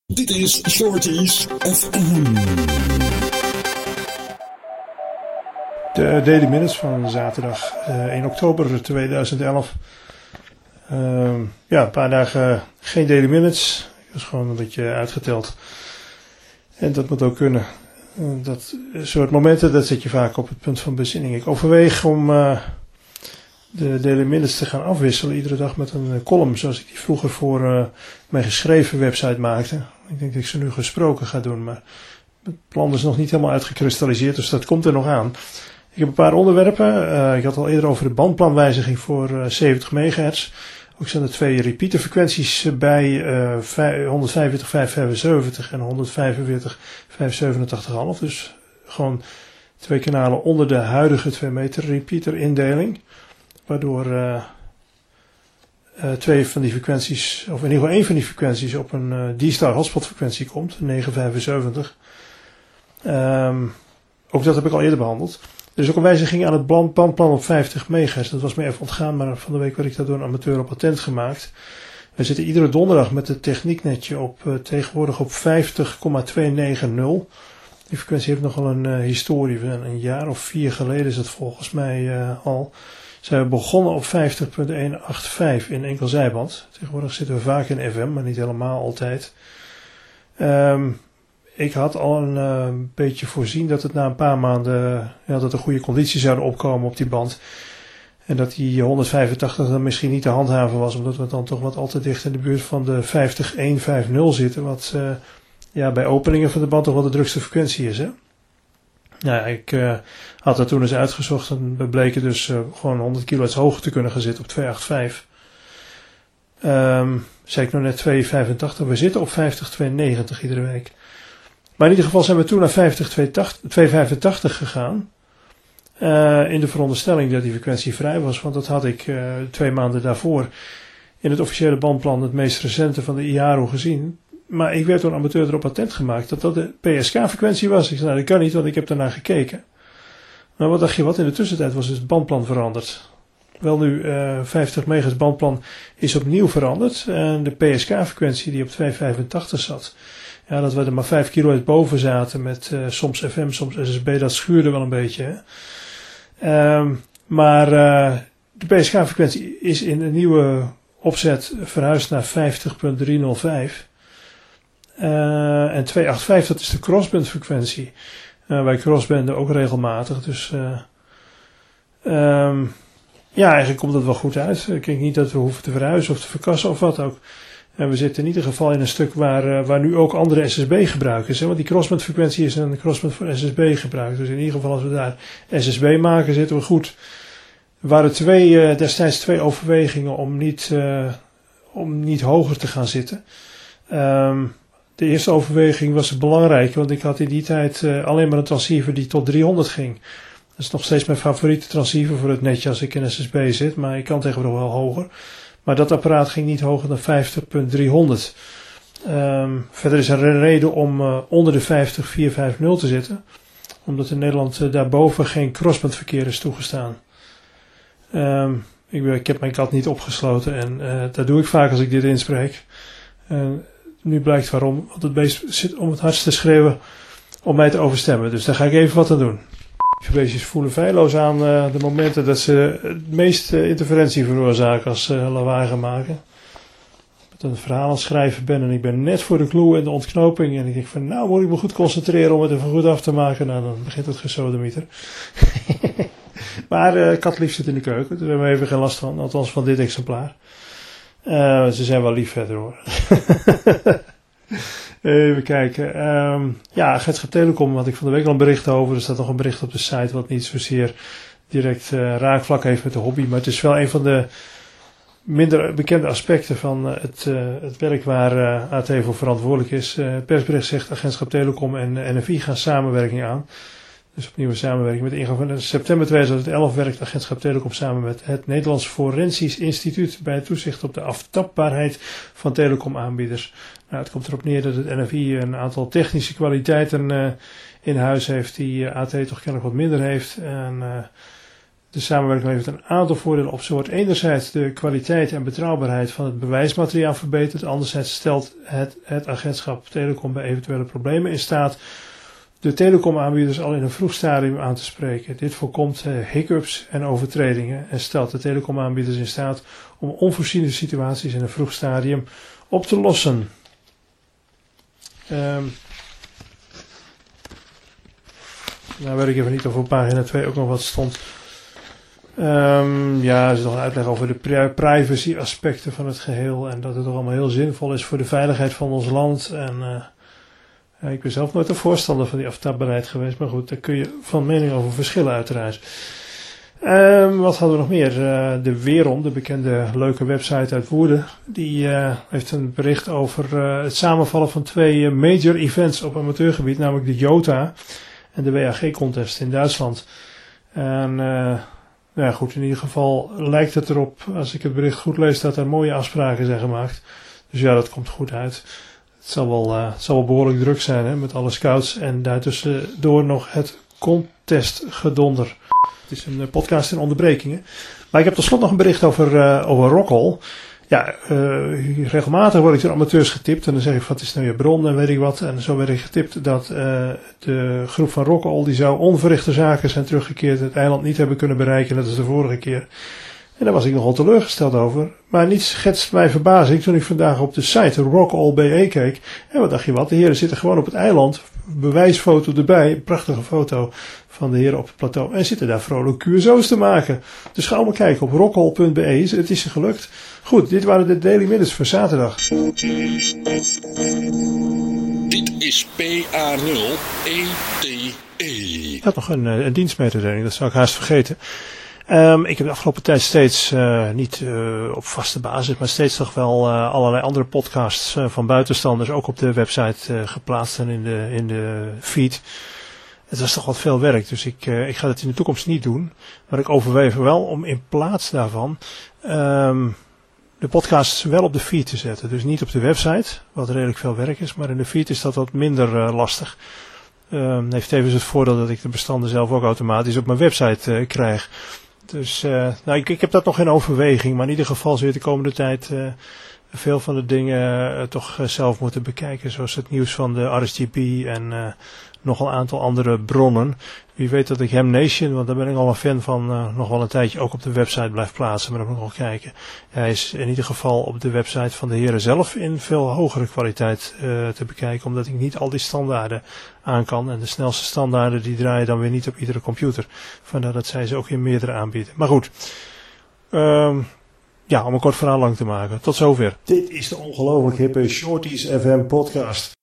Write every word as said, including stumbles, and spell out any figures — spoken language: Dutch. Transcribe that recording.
Dit is Shorties F M. De Daily Minutes van zaterdag uh, één oktober tweeduizend elf. Uh, ja, een paar dagen geen Daily Minutes. Ik was gewoon een beetje uitgeteld. En dat moet ook kunnen. Uh, dat soort momenten, dat zet je vaak op het punt van bezinning. Ik overweeg om uh, de Daily Minutes te gaan afwisselen. Iedere dag met een column, zoals ik die vroeger voor uh, mijn geschreven website maakte. Ik denk dat ik ze nu gesproken ga doen, maar het plan is nog niet helemaal uitgekristalliseerd, dus dat komt er nog aan. Ik heb een paar onderwerpen. Uh, ik had al eerder over de bandplanwijziging voor uh, zeventig megahertz. Ook zijn er twee repeaterfrequenties bij, uh, honderdvijfenveertig vijf vijfenzeventig en honderdvijfenveertig vijf zevenentachtig komma vijf. Dus gewoon twee kanalen onder de huidige twee meter repeater indeling. Waardoor uh, uh, twee van die frequenties, of in ieder geval één van die frequenties op een uh, D-Star hotspot frequentie komt, negen vijfenzeventig. Um, ook dat heb ik al eerder behandeld. Er is ook een wijziging aan het bandplan op vijftig megahertz. Dat was me even ontgaan, maar van de week werd ik dat door een amateur op patent gemaakt. We zitten iedere donderdag met het technieknetje op uh, tegenwoordig op vijftig komma tweehonderdnegentig. Die frequentie heeft nogal een uh, historie. Een jaar of vier geleden is het volgens mij uh, al. Zijn we begonnen op vijftig komma honderdvijfenachtig in enkel zijband. Tegenwoordig zitten we vaak in F M, maar niet helemaal altijd. Um, Ik had al een uh, beetje voorzien dat het na een paar maanden, ja, dat er goede condities zouden opkomen op die band. En dat die honderdvijfentachtig dan misschien niet te handhaven was, omdat we dan toch wat al te dicht in de buurt van de vijftig komma honderdvijftig zitten. Wat uh, ja, bij openingen van de band toch wel de drukste frequentie is. Hè? Nou, ik uh, had dat toen eens uitgezocht en we bleken dus uh, gewoon honderd kilohertz hoger te kunnen gaan zitten op tweehonderdvijfenachtig. Um, zei ik nou net tweehonderdvijfentachtig, we zitten op vijftig komma tweeënnegentig iedere week. Maar in ieder geval zijn we toen naar vijftig komma tweehonderdvijfentachtig gegaan. Uh, in de veronderstelling dat die frequentie vrij was. Want dat had ik uh, twee maanden daarvoor in het officiële bandplan, het meest recente van de I A R O, gezien. Maar ik werd door een amateur erop attent gemaakt dat dat de P S K-frequentie was. Ik zei, nou dat kan niet, want ik heb daarna gekeken. Maar wat dacht je wat? In de tussentijd was dus het bandplan veranderd. Wel nu, uh, vijftig megahertz bandplan is opnieuw veranderd. En de P S K-frequentie die op tweehonderdvijfentachtig zat, ja, dat we er maar vijf kilohertz boven zaten met uh, soms F M, soms S S B, dat schuurde wel een beetje. Hè? Um, maar uh, de P S K-frequentie is in een nieuwe opzet verhuisd naar vijftig komma driehonderdvijf. Uh, en tweehonderdachtenvijftig, dat is de crossband-frequentie. Uh, wij crossbanden ook regelmatig, dus uh, um, ja, eigenlijk komt dat wel goed uit. Ik denk niet dat we hoeven te verhuizen of te verkassen of wat ook. En we zitten in ieder geval in een stuk waar, uh, waar nu ook andere S S B-gebruikers zijn. Want die crossband-frequentie is een crossband voor S S B-gebruik. Dus in ieder geval als we daar S S B maken, zitten we goed. Er waren twee, uh, destijds twee overwegingen om niet, uh, om niet hoger te gaan zitten. Um, de eerste overweging was belangrijk, want ik had in die tijd uh, alleen maar een transceiver die tot driehonderd ging. Dat is nog steeds mijn favoriete transceiver voor het netje als ik in S S B zit, maar ik kan tegenwoordig wel hoger. Maar dat apparaat ging niet hoger dan vijftig komma driehonderd. Um, verder is er een reden om uh, onder de vijftig komma vierhonderdvijftig te zitten. Omdat in Nederland uh, daarboven geen crossbandverkeer is toegestaan. Um, ik, ik heb mijn kat niet opgesloten en uh, dat doe ik vaak als ik dit inspreek. Uh, nu blijkt waarom, want het beest zit om het hardst te schreeuwen om mij te overstemmen. Dus daar ga ik even wat aan doen. Beestjes voelen feilloos aan uh, de momenten dat ze het meest uh, interferentie veroorzaken als ze uh, lawaai gaan maken. Met een verhaal aan het schrijven ben en ik ben net voor de clue en de ontknoping. En ik denk van nou moet ik me goed concentreren om het even goed af te maken. Nou dan begint het gesodemieter. Maar uh, katlief zit in de keuken, daar hebben we even geen last van. Althans van dit exemplaar. Uh, ze zijn wel lief verder hoor. Even kijken. Um, ja, Agentschap Telecom had ik van de week al een bericht over. Er staat nog een bericht op de site wat niet zozeer direct uh, raakvlak heeft met de hobby. Maar het is wel een van de minder bekende aspecten van uh, het, uh, het werk waar uh, A T voor verantwoordelijk is. Uh, het persbericht zegt Agentschap Telecom en uh, N F I gaan samenwerking aan. Dus opnieuw een samenwerking. Met de ingang van september tweeduizend elf werkt Agentschap Telecom samen met het Nederlands Forensisch Instituut bij het toezicht op de aftapbaarheid van telecomaanbieders. Nou, het komt erop neer dat het N F I een aantal technische kwaliteiten uh, in huis heeft die uh, A T toch kennelijk wat minder heeft. En uh, De samenwerking levert een aantal voordelen op. Zo wordt enerzijds de kwaliteit en betrouwbaarheid van het bewijsmateriaal verbeterd. Anderzijds stelt het, het agentschap Telecom bij eventuele problemen in staat de telecomaanbieders al in een vroeg stadium aan te spreken. Dit voorkomt uh, hiccups en overtredingen en stelt de telecomaanbieders in staat om onvoorziene situaties in een vroeg stadium op te lossen. Um, nou weet ik even niet of op pagina twee ook nog wat stond. Um, ja, er is nog een uitleg over de pri- privacy aspecten van het geheel en dat het toch allemaal heel zinvol is voor de veiligheid van ons land. En uh, ja, ik ben zelf nooit een voorstander van die aftapbaarheid geweest, maar goed, daar kun je van mening over verschillen uiteraard. Um, wat hadden we nog meer? Uh, de Weerom, de bekende leuke website uit Woerden, die uh, heeft een bericht over uh, het samenvallen van twee uh, major events op amateurgebied, namelijk de Jota en de W A G-contest in Duitsland. En uh, nou ja, goed, in ieder geval lijkt het erop, als ik het bericht goed lees, dat er mooie afspraken zijn gemaakt. Dus ja, dat komt goed uit. Het zal wel, uh, het zal wel behoorlijk druk zijn, hè, met alle scouts en daartussendoor nog het contestgedonder. Het is een uh, podcast in onderbrekingen. Maar ik heb tot slot nog een bericht over, uh, over Rockall. Ja, uh, regelmatig word ik door amateurs getipt en dan zeg ik, wat is nou je bron en weet ik wat. En zo werd ik getipt dat uh, de groep van Rockall, die zou onverrichte zaken zijn teruggekeerd, het eiland niet hebben kunnen bereiken, net als de vorige keer. En daar was ik nogal teleurgesteld over. Maar niets schetst mij verbazing toen ik vandaag op de site Rockall B E keek. En wat dacht je wat, de heren zitten gewoon op het eiland, bewijsfoto erbij, een prachtige foto van de heren op het plateau. En zitten daar vrolijk Q S O's te maken. Dus ga allemaal kijken op rockall punt b e, het is ze gelukt. Goed, dit waren de Daily Minutes voor zaterdag. Dit is P A nul E T E. Ik had nog een, een dienstmededeling, dat zou ik haast vergeten. Um, ik heb de afgelopen tijd steeds, uh, niet uh, op vaste basis, maar steeds toch wel uh, allerlei andere podcasts uh, van buitenstanders ook op de website uh, geplaatst en in de, in de feed. Het was toch wat veel werk, dus ik, uh, ik ga dat in de toekomst niet doen. Maar ik overweeg wel om in plaats daarvan um, de podcasts wel op de feed te zetten. Dus niet op de website, wat redelijk veel werk is, maar in de feed is dat wat minder uh, lastig. Um, heeft tevens het voordeel dat ik de bestanden zelf ook automatisch op mijn website uh, krijg. Dus uh, nou, ik, ik heb dat nog in overweging, maar in ieder geval zul je de komende tijd uh, veel van de dingen uh, toch uh, zelf moeten bekijken. Zoals het nieuws van de R S G B en uh, nog een aantal andere bronnen. Wie weet dat ik Ham Nation, want daar ben ik al een fan van, uh, nog wel een tijdje ook op de website blijf plaatsen. Maar dan moet ik nog kijken. Hij is in ieder geval op de website van de heren zelf in veel hogere kwaliteit uh, te bekijken. Omdat ik niet al die standaarden aan kan. En de snelste standaarden die draaien dan weer niet op iedere computer. Vandaar dat zij ze ook in meerdere aanbieden. Maar goed. Um, ja, om een kort verhaal lang te maken. Tot zover. Dit is de ongelooflijk hippe Shorties F M podcast.